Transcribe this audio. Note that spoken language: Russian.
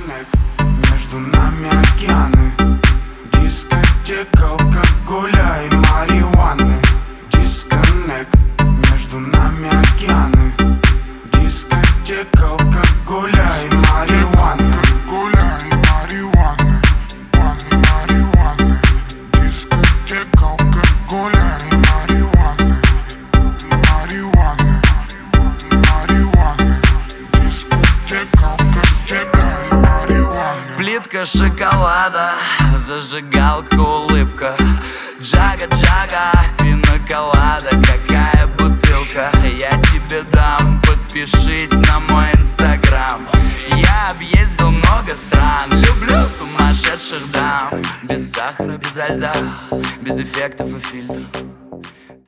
Дисконнект, между нами океаны. Дискотека, алкоголя и марихуаны. Дисконнект, между нами океаны. Дискотека, алкоголя и марихуаны. Алкоголя и марихуаны. Марихуаны. Дискотека, алкоголя и марихуаны. Марихуаны. Марихуаны. Дискотека, алкоголя и марихуаны. Плитка шоколада, зажигалка, улыбка. Джага-джага, пина-колада, какая бутылка. Я тебе дам, подпишись на мой инстаграм. Я объездил много стран, люблю сумасшедших дам. Без сахара, без льда, без эффектов и фильтров.